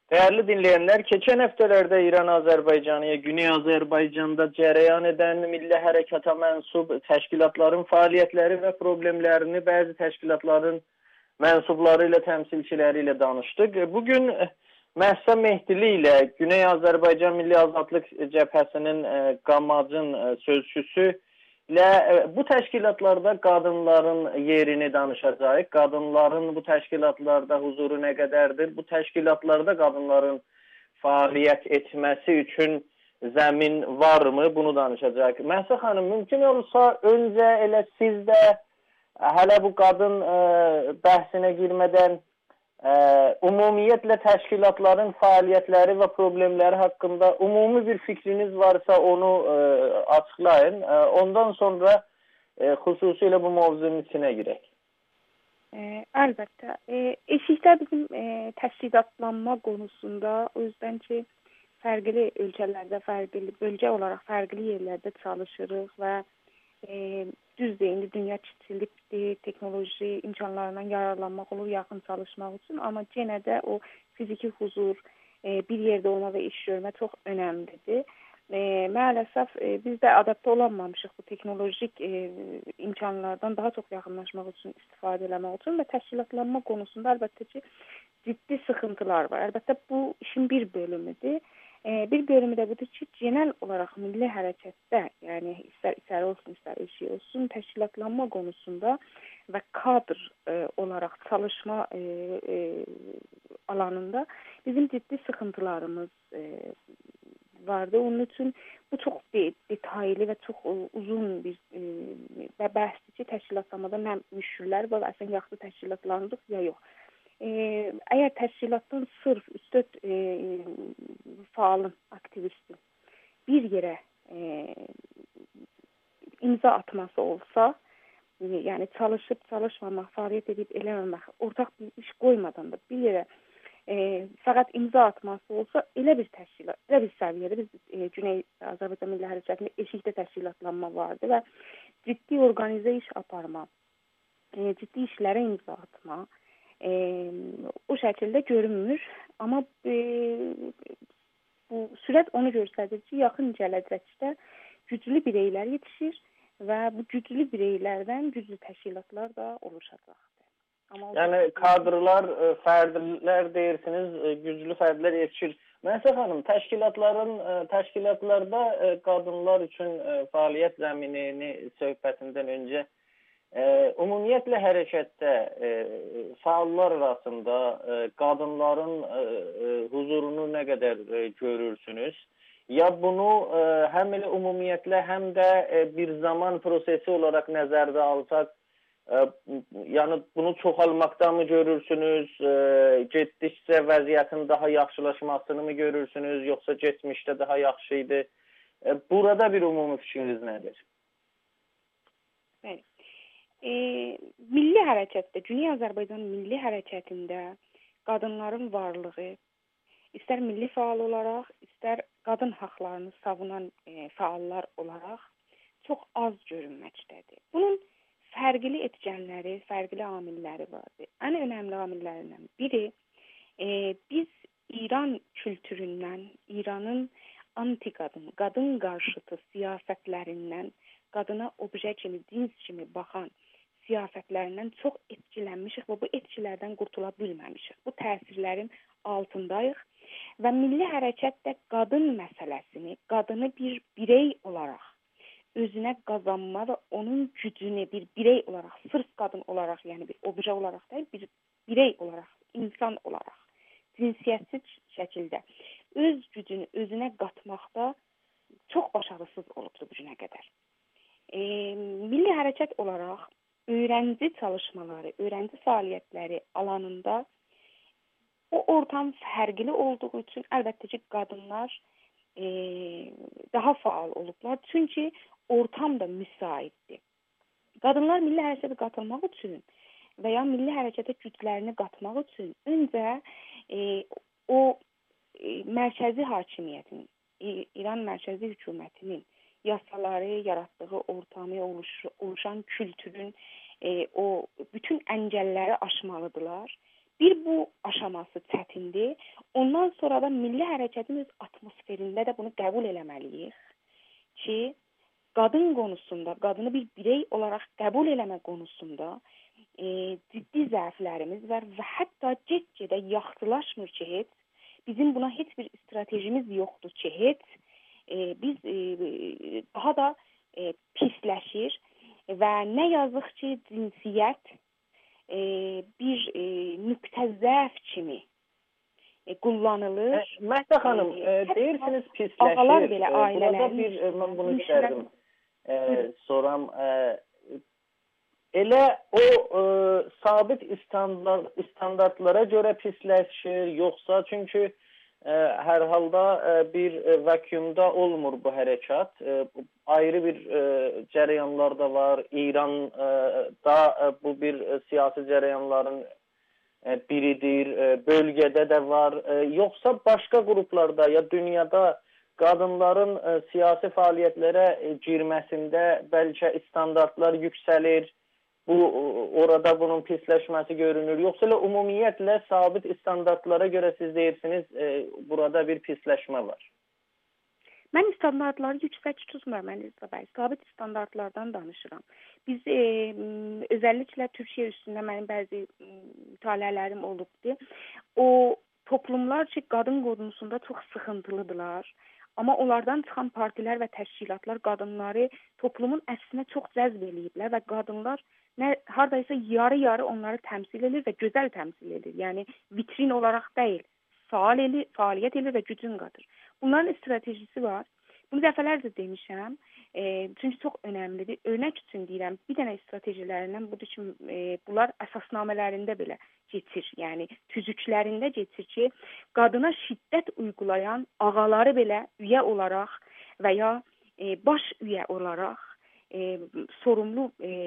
Değerli dinleyenler, geçen haftalarda İran-Azərbaycanıya, Güney Azərbaycanda cərəyan edən milli hərəkata mənsub təşkilatların fəaliyyətləri və problemlərini bəzi təşkilatların mənsubları ilə, təmsilçiləri ilə danışdıq. Bugün Məhsa Mehdili ilə Güney Azərbaycan Milli Azadlıq Cəbhəsinin qamacın sözçüsü ilə bu təşkilatlarda qadınların yerini danışacağıq. Qadınların bu təşkilatlarda huzuru nə qədərdir? Bu təşkilatlarda qadınların fəaliyyət etməsi üçün zəmin varmı? Bunu danışacağıq. Məhsa xanım, mümkün olsa öncə elə siz də hələ bu qadın bəhsinə girmədən ümumiyyətlə təşkilatların fəaliyyətləri və problemləri haqqında ümumi bir fikriniz varsa onu açıqlayın. Ondan sonra xüsusilə bu mövzunun içinə girək. Əlbəttə. Eşikdə bizim təşkilatlanma konusunda o yüzden ki fərqli ölkələrdə, fərqli bölgə olaraq fərqli yerlərdə çalışırıq və düzdür, indi dünya kiçilibdir, teknoloji imkanlarından yararlanmaq olur, yaxın çalışmaq üçün, amma yenə də o fiziki huzur, bir yerdə olma və iş görmə çox önəmlidir. Maalesef biz də adapte olanmamışıq bu teknolojik imkanlardan daha çox yaxınlaşmaq üçün, istifadə eləmək üçün və təşkilatlanma konusunda əlbəttə ki ciddi sıxıntılar var. Əlbəttə bu işin bir bölümüdür. Bir bölümü də budur ki, genel olaraq milli hərəkətdə, yəni istər içəri olsun, istər eşik olsun, təşkilatlanma konusunda və kadr olaraq çalışma alanında bizim ciddi sıxıntılarımız vardı. Onun üçün bu çox detaylı və çox uzun bir bəhsdir ki, təşkilatlamada nə müşküllər var, əslən yaxşı təşkilatlandıq ya yox. Eğer təşkilatdan sırf 3-4 faalın, aktivistin bir yere imza atması olsa, yani çalışıp çalışmamak, faaliyet edip eləməmək, ortak bir iş koymadan da bir yere fakat imza atması olsa elə bir təşkilat, elə bir səviyyədə biz Güney Azərbaycan Milli Hərəkətində eşikdə təşkilatlanma vardı və ciddi organize iş aparma, ciddi işlərə imza atma o şəkildə görünmür. Amma bu sürət onu göstərir ki, yaxın gələcəkdə güclü bireylər yetişir və bu güclü bireylərdən güclü təşkilatlar da oluşacaqdır. Yəni kadrlar, fərdlər deyirsiniz, güclü fərdlər yetişir. Məhsa xanım, təşkilatlarda qadınlar üçün fəaliyyət zəminini söhbətindən öncə ümumiyyətlə hərəkətdə fəallar arasında qadınların huzurunu nə qədər görürsünüz? Ya bunu həm elə ümumiyyətlə, həm də bir zaman prosesi olaraq nəzərdə alsaq, yəni bunu çoxalmaqda mı görürsünüz? Getdikcə vəziyyətin daha yaxşılaşmasını mı görürsünüz? Yoxsa geçmişdə daha yaxşı idi? Burada bir ümumi fikriniz nədir? Bəli. Milli hərəkətdə, Güney Azərbaycan milli hərəkətində qadınların varlığı, istər milli faal olaraq, istər qadın haqlarını savunan faallar olaraq çox az görünməkdədir. Bunun fərqli etkenləri, fərqli amilləri vardır. Ən önəmli amillərindən biri, biz İran kültüründən, İranın anti-qadın, qadın qarşıtı siyasətlərindən, qadına obje kimi, cins kimi baxan siyasətlərindən çox etkilənmişik və bu etkilərdən qurtula bilməmişik. Bu təsirlərin altındayıq və milli hərəkətdə qadın məsələsini, qadını bir birey olaraq özünə qazanma və onun gücünü bir birey olaraq, sırf qadın olaraq, yəni bir obje olaraq deyil, bir birey olaraq, insan olaraq, cinsiyyətsiz şəkildə öz gücünü özünə qatmaqda çox başarısız olubdur bu günə qədər. Milli hərəkət olaraq öğrenci çalışmaları, öğrenci faaliyetleri alanında o ortam fərqli olduğu üçün əlbəttə ki qadınlar daha faal olublar. Çünki ortam da müsaitdir. Qadınlar milli hərəkətə qatılmaq üçün və ya milli hərəkətə güclərini qatmaq üçün öncə o mərkəzi hakimiyyətin, İran mərkəzi hökumətinin yasaları, yaratdığı ortamı, oluşan kültürün o bütün əngəlləri aşmalıdırlar. Bir bu aşaması çətindir. Ondan sonra da milli hərəkətin öz atmosferində də bunu qəbul eləməliyik ki, qadın konusunda, qadını bir birey olaraq qəbul eləmə konusunda ciddi zəiflərimiz var və hətta get-gedə yaxşılaşmır ki, heç bizim buna heç bir stratejimiz yoxdur ki, heç biz daha da pisləşir və nə yazıq ki, cinsiyyət bir nöqtə zəif kimi kullanılır. Məhdə xanım, deyirsiniz pisləşir. Burada bir, mən bunu istərdim soram. Elə o sabit standartlara görə pisləşir, yoxsa çünki hər halda bir vakuumda olmur bu hərəkat. Ayrı bir cərəyanlar da var. İranda bu bir siyasi cərəyanların biridir. Bölgədə də var. Yoxsa başqa qruplarda ya dünyada qadınların siyasi fəaliyyətlərə girməsində bəlkə standartlar yüksəlir. Orada bunun pisləşməsi görünür. Yoxsa elə ümumiyyətlə sabit standartlara görə siz deyirsiniz, burada bir pisləşmə var. Mən standartları yüksək tutmuram, sabit standartlardan danışıram. Biz özəlliklə Türkiyə üstündə mənim bəzi mütaliələrim olubdur. O toplumlar ki, qadın konusunda çox sıxıntılıdırlar. Amma onlardan çıxan partilər və təşkilatlar qadınları toplumun əksinə çox cəzb eləyiblər və qadınlar hardaysa yarı-yarı onları təmsil edir və gözəl təmsil edir. Yəni vitrin olaraq deyil, fəaliyyət edir və gücün qatır. Bunların stratejisi var. Bunu dəfələrcə demişəm. Çünki çox önəmlidir. Örnək üçün deyirəm, bir dənə stratejilərindən budur ki, bunlar əsasnamələrində belə geçir. Yəni tüzüklərində geçir ki, qadına şiddət uygulayan ağaları belə üyə olaraq və ya baş üyə olaraq sorumlu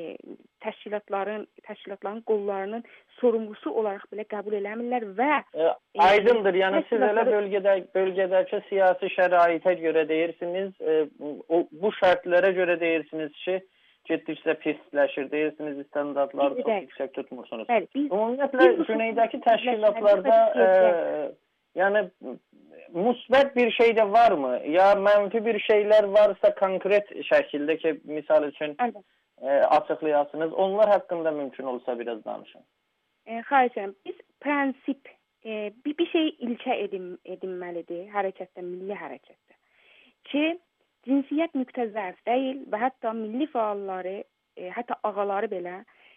təşkilatların qollarının sorumlusu olaraq belə qəbul eləmirlər və aydındır. Yəni siz elə bölgədəki siyasi şəraitə görə deyirsiniz, bu şərtlərə görə deyirsiniz ki, getdikcə pisləşir, deyirsiniz, standartları çox yüksək tutmursunuz. Ümumiyyətlə güneydəki təşkilatlarda yəni müsbət bir şey də varmı? Ya mənfi bir şeylər varsa konkret şəkildə ki, misal üçün açıqlayasınız. Onlar haqqında mümkün olsa biraz danışın. Xahiş edirəm. Biz prinsip, bir şey ilkə edinməlidir hərəkətdə, milli hərəkətdə. Ki, cinsiyyət nöqtə zəif deyil və hətta milli fəalları, hətta ağaları belə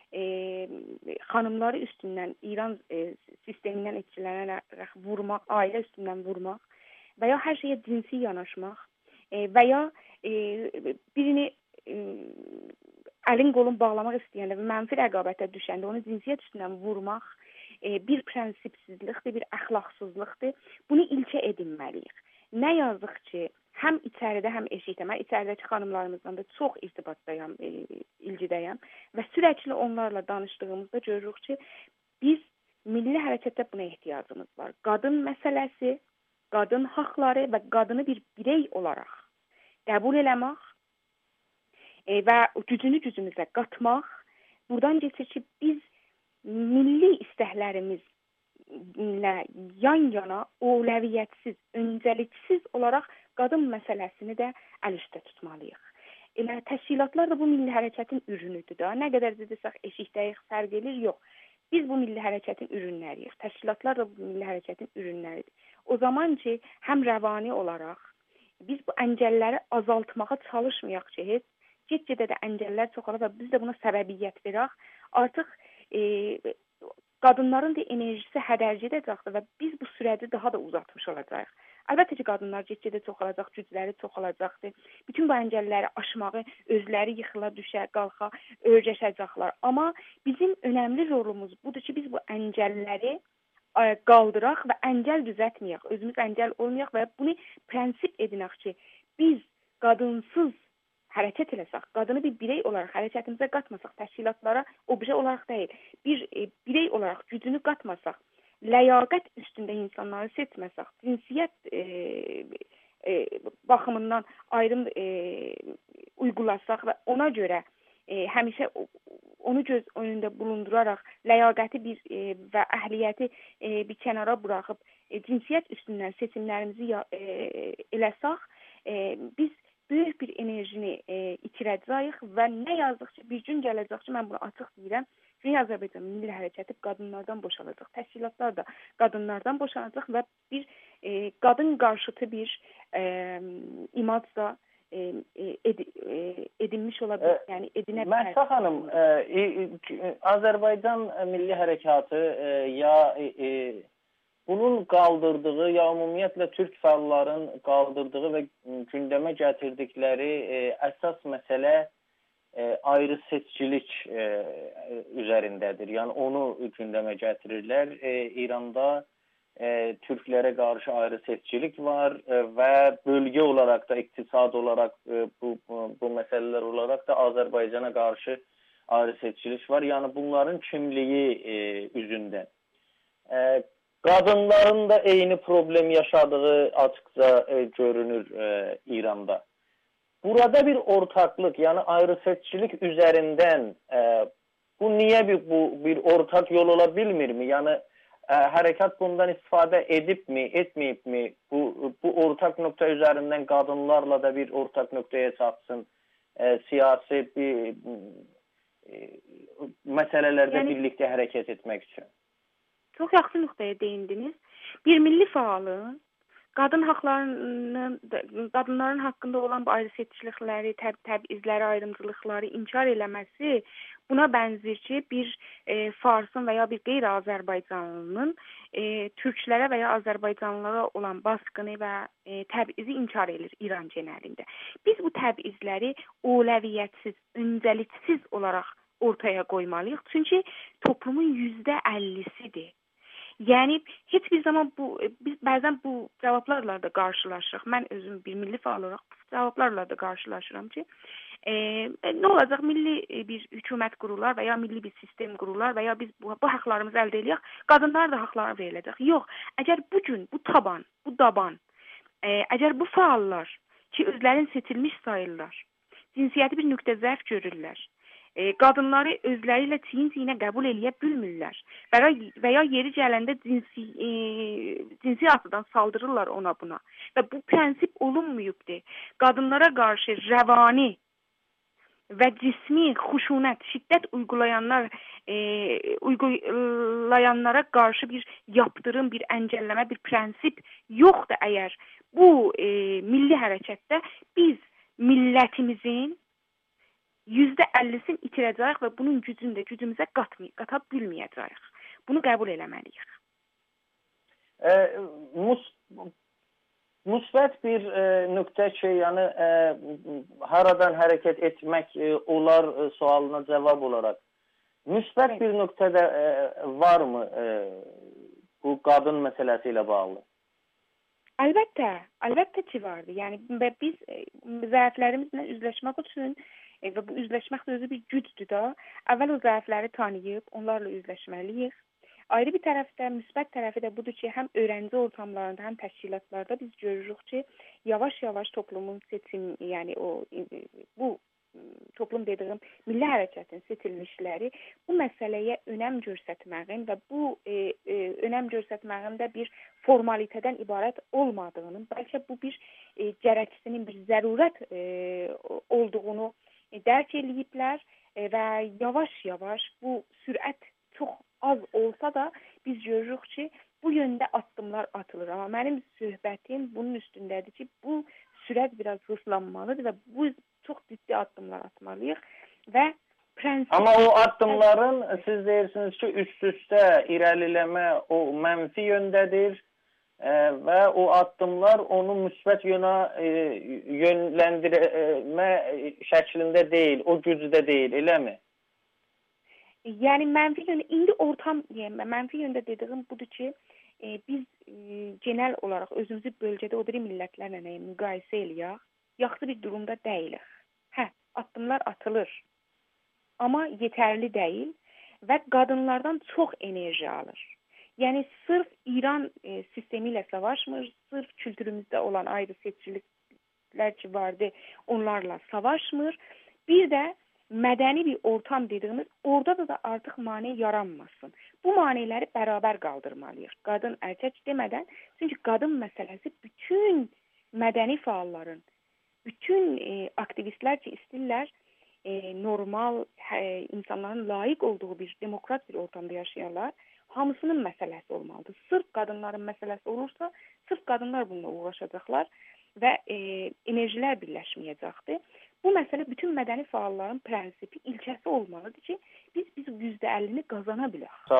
xanımları üstündən, İran sistemindən etkilənərək vurmaq, ailə üstündən vurmaq və ya hər şeyə cinsi yanaşmaq və ya birini əlin qolun bağlamaq istəyəndə və mənfi rəqabətə düşəndə onu cinsiyyət üstündən vurmaq bir prinsipsizlikdir, bir əxlaqsızlıqdır. Bunu ilkə edinməliyik. Nə yazıq ki, həm içəridə, həm eşikdə, mən içəridəki xanımlarımızdan da çox irtibatdayam, ilgidəyəm və sürəkli onlarla danışdığımızda görürük ki, biz milli hərəkətdə buna ehtiyacımız var. Qadın məsələsi, qadın haqları və qadını bir birey olaraq qəbul eləmək və gücünü gücümüzə qatmaq buradan keçir ki, biz milli istəklərimizlə yan-yana əvəziyyətsiz, öncəliksiz olaraq qadın məsələsini də əl üstə tutmalıyıq. Elə təşkilatlar da bu milli hərəkətin ürünüdür da. Nə qədər desək eşikdəyik, fərq edir, yox. Biz bu milli hərəkətin ürünləriyik. Təşkilatlar da bu milli hərəkətin ürünləridir. O zaman ki, həm rəvani olaraq biz bu əngəlləri azaltmağa çalışmayaq ki, heç get-gedə də əngəllər çoxalır və biz də buna səbəbiyyət verək. Artıq qadınların da enerjisi hədərci edəcəkdir və biz bu sürəci daha da uzatmış olacağıq. Əlbəttə ki, qadınlar get-gedə çoxalacaq, gücləri çoxalacaqdır. Bütün bu əngəlləri aşmağı, özləri yıxıla, düşə, qalxa, öyrəşəcəklər. Amma bizim önəmli rolumuz budur ki, biz bu əngəlləri qaldıraq və əngəl düzəltməyək, özümüz əngəl olmayaq və bunu prinsip edinək ki, biz qadınsız hərəkət eləsək, qadını bir birey olaraq hərəkətimizə qatmasaq, təşkilatlara obje olaraq deyil, bir birey olaraq gücünü qatmasaq, ləyaqət üstündə insanları seçməsək, cinsiyyət baxımından ayrım uygulasaq və ona görə həmişə onu göz önündə bulunduraraq ləyaqəti və əhliyyəti bir kənara buraxıb cinsiyyət üstündən seçimlərimizi eləsək, biz böyük bir enerjini itirəcəyik və nə yazıq ki, bir gün gələcək ki, mən bunu açıq deyirəm, Dünya Azərbaycan Milli Hərəkatı qadınlardan boşalacaq, təşkilatlar da qadınlardan boşalacaq və bir qadın qarşıtı bir imaj da edinmiş ola bilər, yəni edinə bilər. Məhsa xanım, Azərbaycan Milli Hərəkatı ya bunun qaldırdığı, ya ümumiyyətlə türk fəalların qaldırdığı və gündəmə gətirdikləri əsas məsələ ayrı seçkilik üzərindədir. Yəni onu gündəmə gətirirlər. İranda türklərə qarşı ayrı seçkilik var və bölgə olaraq da, iqtisad olaraq bu məsələlər olaraq da Azərbaycana qarşı ayrı seçkilik var. Yəni bunların kimliyi üzündən. Qadınların da eyni problem yaşadığı açıqca görünür İranda. Burada bir ortaqlıq, yəni ayrı seçkilik üzərindən bu niyə bir ortaq yol ola bilmirmi? Yəni hərəkat bundan istifadə edibmi, etməyibmi? Bu ortaq nöqtə üzərindən qadınlarla da bir ortaq nöqtəyə çatsın, siyasi məsələlərdə birlikdə hərəkət etmək üçün. Çox yaxşı nöqtəyə değindiniz. Bir milli fəalın qadınların haqqında olan bu ayrı seçkilikləri, təbizləri, ayrımcılıqları inkar eləməsi buna bənzər ki, bir Farsın və ya bir qeyri-Azərbaycanlının türklərə və ya Azərbaycanlılara olan baskını və təbizi inkar edir İran genəlində. Biz bu təbizləri öləviyyətsiz, öncəliksiz olaraq ortaya qoymalıyıq. Çünki toplumun %50'sidir. Yəni heç bir zaman biz bəzən bu cavablarla da qarşılaşırıq. Mən özüm bir milli fəal olaraq bu cavablarla da qarşılaşıram ki, nə olacaq, milli bir hökumət qururlar və ya milli bir sistem qururlar və ya biz bu haqlarımızı əldə edək, qadınlar da haqları veriləcək. Yox, əgər bu gün bu taban, bu daban, əgər bu fəallar ki, özlərini seçilmiş sayırlar, cinsiyyəti bir nöqtə zəif görürlər, qadınları özləri ilə çiyin-çiyinə qəbul eləyə bilmirlər və ya yeri gələndə cinsi asıdan saldırırlar ona buna və bu prensip olunmuyubdur. Qadınlara qarşı rəvani və cismi xuşunət, şiddət uygulayanlara qarşı bir yaptırım, bir əngəlləmə, bir prensip yoxdur əgər bu milli hərəkətdə biz millətimizin %50'sini itirəcəyik və bunun gücünü də gücümüzə qata bilməyəcəyik. Bunu qəbul eləməliyik. Müsbət bir nöqtə ki, yəni haradan hərəkət etmək olar sualına cavab olaraq. Müsbət bir nöqtə də varmı bu qadın məsələsi ilə bağlı? Əlbəttə ki vardır. Yəni biz zəiflərimizlə üzləşmək üçün və bu üzləşmək də özü bir gücdür da. Əvvəl o zəifləri tanıyıb, onlarla üzləşməliyik. Ayrı bir tərəfdə, müsbət tərəfi də budur ki, həm öğrenci ortamlarında, həm təşkilatlarda biz görürük ki, yavaş-yavaş toplumun seçim, yəni bu toplum dediyim milli hərəkətin seçilmişləri bu məsələyə önəm göstərməyin və bu önəm göstərməyin də bir formalitədən ibarət olmadığını, bəlkə bu bir gərəksinin bir zərurət olduğunu dərk eləyiblər və yavaş-yavaş bu sürət çox az olsa da biz görürük ki, bu yöndə addımlar atılır. Amma mənim söhbətim bunun üstündədir ki, bu sürət biraz hızlanmalıdır və bu çox ciddi addımlar atmalıyıq və prensip... Amma o addımların siz deyirsiniz ki, üst-üstə irəliləmə o mənfi yöndədir və o addımlar onu müsbət yönləndirmə şəklində deyil, o gücdə deyil, eləmi? Yəni mənfi yöndə, indi mənfi yöndə dediyim budur ki, biz genel olaraq özümüzü bölgədə o biri millətlərlə müqayisə eləyək, yaxşı bir durumda deyilik. Addımlar atılır, amma yetərli deyil və qadınlardan çox enerji alır. Yəni sırf İran sistemi ilə savaşmır, sırf kültürümüzdə olan ayrı seçkiliklər ki vardı, onlarla savaşmır. Bir də mədəni bir ortam dediyimiz, orada da artıq maneə yaranmasın. Bu maneələri bərabər qaldırmalıyıq. Qadın, erkək demədən, çünki qadın məsələsi bütün mədəni fəalların, bütün aktivistlər ki, istəyirlər normal insanların layiq olduğu bir demokrat bir ortamda yaşayanlar, hamısının məsələsi olmalıdır. Sırf qadınların məsələsi olursa, sırf qadınlar bununla uğraşacaqlar və enerjilər birləşməyəcəkdir. Bu məsələ bütün mədəni fəalların prinsipi, ilkəsi olmalıdır ki, biz %50-ni qazana bilək. Sağ